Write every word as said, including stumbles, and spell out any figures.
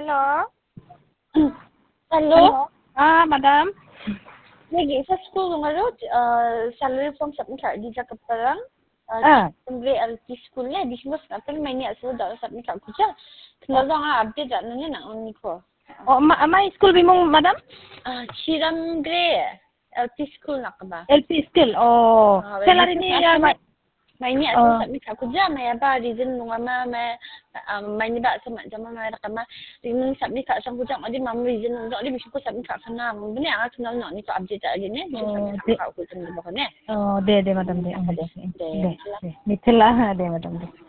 Hello. Hello. Ah, madam. Lagi sa school nga ro, uh, salary form submit ka di ka parang Ah. Kung L P school niya, di mo sa atin may niya so daw submit ka ko siya. Kaya nga update na niya na on ko. Oh, ma may school bimong madam? Ah, Chiram Gre. L P school na ka ba? L P school. Oh. Ah, Salary ni uh, may may niya so submit ka ko diyan may ba reason nga ma may um, may ni ba sa jama may ra ka ma reason submit ka sa ko diyan adi mam reason nga di bisyo ko submit ka kana mo bini ang tunal no ni ko update adi ne bisyo submit ka ko diyan ba ko ne. Oh, de de madam de. De. De. De. Mitila de madam de.